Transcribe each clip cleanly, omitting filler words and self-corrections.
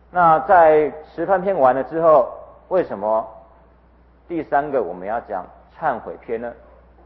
那在十番篇完了之后，为什么第三个我们要讲忏悔篇呢？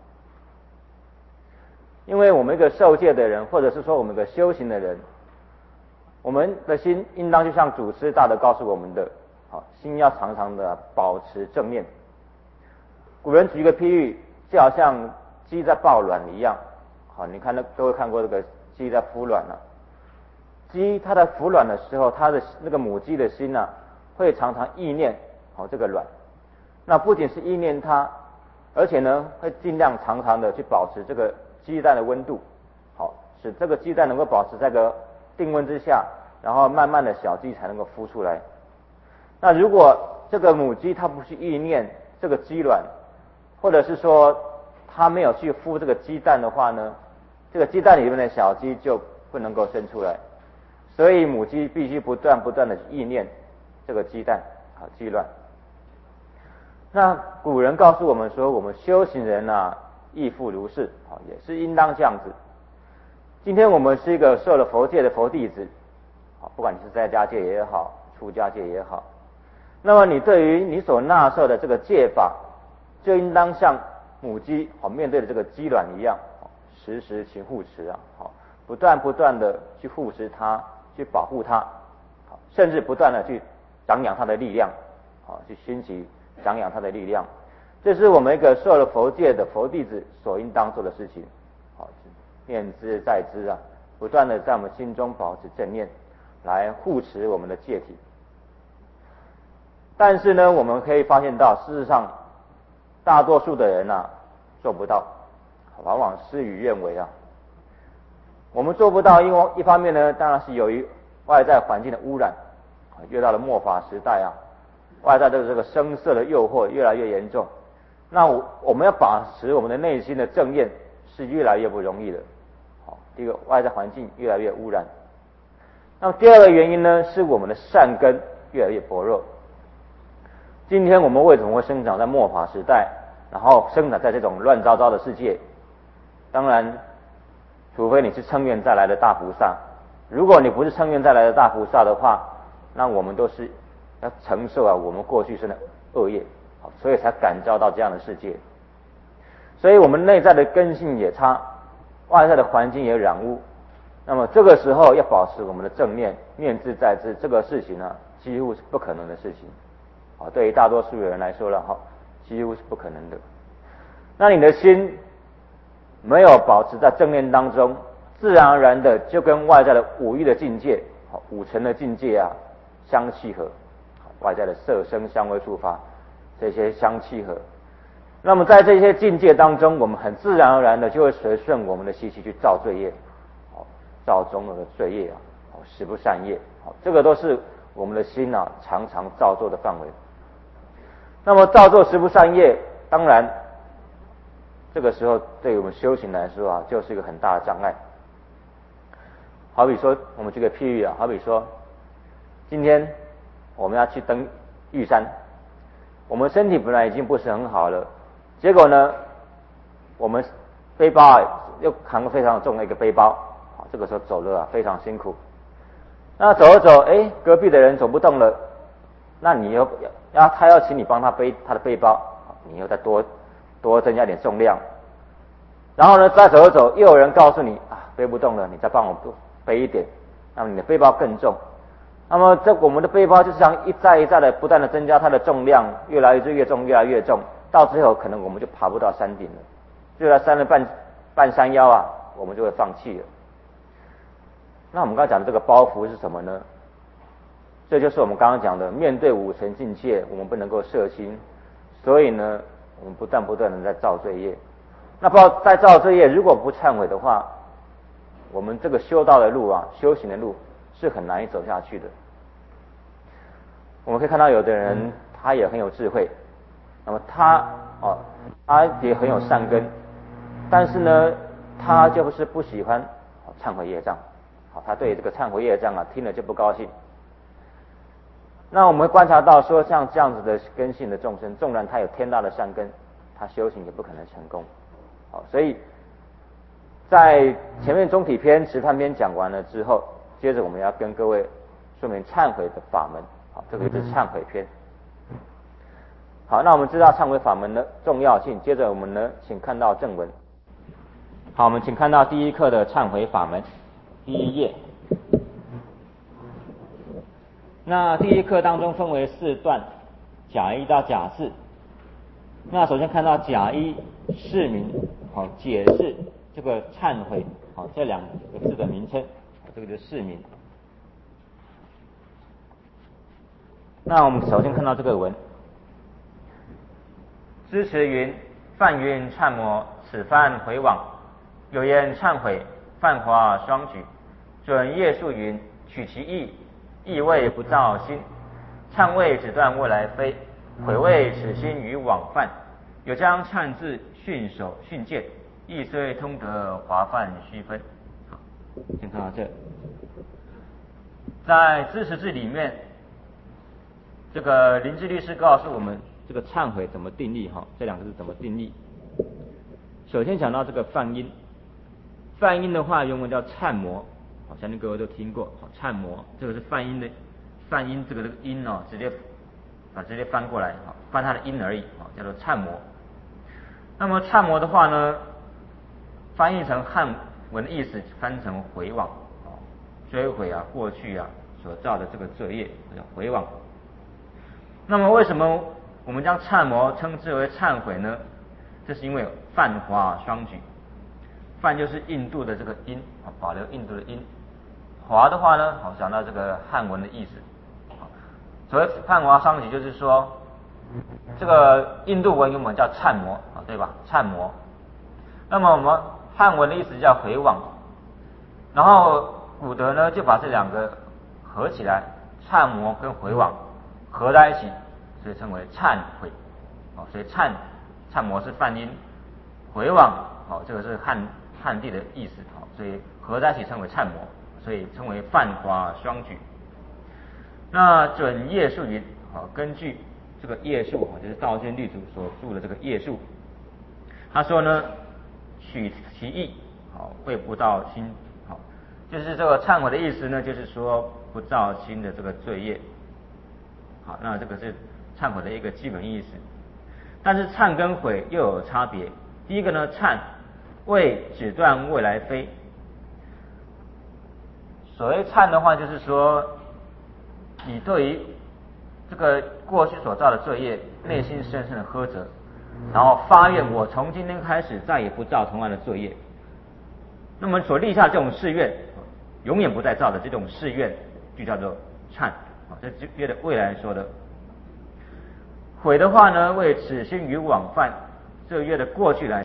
因为我们一个受戒的人，或者是说我们一个修行的人，我们的心应当就像祖师大德告诉我们的，心要常常的保持正念。古人举一个譬喻，就好像鸡在抱卵一样。你看都会看过这个鸡在孵卵了。鸡它在孵卵的时候，它的那个母鸡的心会常常意念这个卵。那不仅是意念它，而且呢会尽量常常的去保持这个鸡蛋的温度，使这个鸡蛋能够保持在个定温之下，然后慢慢的小鸡才能够孵出来。那如果这个母鸡它不去意念这个鸡卵，或者是说它没有去孵这个鸡蛋的话呢，这个鸡蛋里面的小鸡就不能够生出来。所以母鸡必须不断的意念这个鸡蛋鸡卵。那古人告诉我们说，我们修行人亦复如是，也是应当这样子。今天我们是一个受了佛戒的佛弟子，不管你是在家戒也好，出家戒也好，那么你对于你所纳受的这个戒法，就应当像母鸡面对的这个鸡卵一样，时时勤护持不断的去护持它，去保护它，甚至不断的去长养它的力量，去兴起长养它的力量。这是我们一个受了佛戒的佛弟子所应当做的事情。念之在之不断的在我们心中保持正念，来护持我们的戒体。但是呢，我们可以发现到，事实上大多数的人做不到，往往事与愿违我们做不到，因为一方面呢，当然是由于外在环境的污染，越到了末法时代外在的这个声色的诱惑越来越严重。那我们要保持我们的内心的正念是越来越不容易的。第一个，外在环境越来越污染。那么第二个原因呢，是我们的善根越来越薄弱。今天我们为什么会生长在末法时代，然后生长在这种乱糟糟的世界？当然，除非你是乘愿再来的大菩萨。如果你不是乘愿再来的大菩萨的话，那我们都是要承受我们过去生的恶业，所以才感召到这样的世界。所以我们内在的根性也差，外在的环境也染污。那么这个时候要保持我们的正念，念之在之，这个事情几乎是不可能的事情。对于大多数人来说几乎是不可能的。那你的心没有保持在正念当中，自然而然的就跟外在的五欲的境界、五尘的境界相契合，外在的色声香味触法这些相契合。那么在这些境界当中，我们很自然而然的就会随顺我们的习气去造罪业，造种种的罪业十不善业，这个都是我们的心常常造作的范围。那么造作十不善业，当然这个时候对于我们修行来说就是一个很大的障碍。好比说，我们举个譬喻好比说，今天我们要去登玉山，我们身体本来已经不是很好了，结果呢，我们背包又扛个非常重的一个背包，这个时候走路非常辛苦。那走着走，隔壁的人走不动了，那你他要请你帮他背他的背包，你又再多增加点重量。然后呢，再走着走，又有人告诉你背不动了，你再帮我背一点，那么你的背包更重。那么我们的背包就是像一再的不断的增加它的重量，越来越重，越来越重，到最后可能我们就爬不到山顶了，就在山的半山腰我们就会放弃了。那我们刚才讲的这个包袱是什么呢？这就是我们刚刚讲的，面对五尘境界，我们不能够摄心，所以呢，我们不断的在造罪业。那在造罪业，如果不忏悔的话，我们这个修道的路修行的路是很难以走下去的。我们可以看到有的人他也很有智慧，那么他也很有善根，但是呢，他就是不喜欢忏悔业障，他对这个忏悔业障听了就不高兴。那我们会观察到说，像这样子的根性的众生，纵然他有天大的善根，他修行也不可能成功。所以在前面中体篇、持忏篇讲完了之后，接着我们要跟各位说明忏悔的法门。好，这个就是忏悔篇。好，那我们知道忏悔法门的重要性，接着我们呢，请看到正文。好，我们请看到第一课的忏悔法门，第一页。那第一课当中分为4段，甲一到甲4。那首先看到甲一释名，好，解释这个忏悔，好，这2个字的名称，这个就是释名。那我们首先看到这个文，支持云：梵云忏摩，此番回往。有言忏悔，泛华双举。准业数云：取其意，意谓不造心。忏谓只断未来非，悔谓此心于往犯。有将忏字训手训诫，意虽通得华泛须分。好，先看到这。在支持字里面，这个林志律师告诉我们这个忏悔怎么定义哈，这2个字怎么定义。首先讲到这个梵音，梵音的话原文叫忏摩，好，相信各位都听过，好，忏摩这个是梵音的梵音，这个音哦，直接翻过来，好，翻它的音而已，好，叫做忏摩。那么忏摩的话呢，翻译成汉文的意思，翻成回往，追悔啊，过去啊所造的这个罪业叫回往。那么为什么我们将忏摩称之为忏悔呢？这是因为梵华双举，梵就是印度的这个音，保留印度的音；华的话呢，好，讲到这个汉文的意思。所谓梵华双举，就是说这个印度文原本叫忏摩，对吧？忏摩。那么我们汉文的意思叫回往，然后古德呢就把这2个合起来，忏摩跟回往合在一起，所以称为忏悔。所以忏摩是梵音，回往这个是汉地的意思，所以合在一起称为忏摩，所以称为梵华双举。那准业数云，根据这个业数，就是道宣律主所著的这个业数，他说呢，取其意，谓不造心，就是这个忏悔的意思呢，就是说不造心的这个罪业。好，那这个是忏悔的一个基本意思。但是忏跟悔又有差别。第一个呢，忏谓只断未来非。所谓忏的话，就是说你对于这个过去所造的罪业，内心深深的呵责，然后发愿我从今天开始再也不造同样的罪业。那么所立下这种誓愿，永远不再造的这种誓愿，就叫做忏。这是约的未来说的。悔的话呢，为此心于往犯，这约的过去来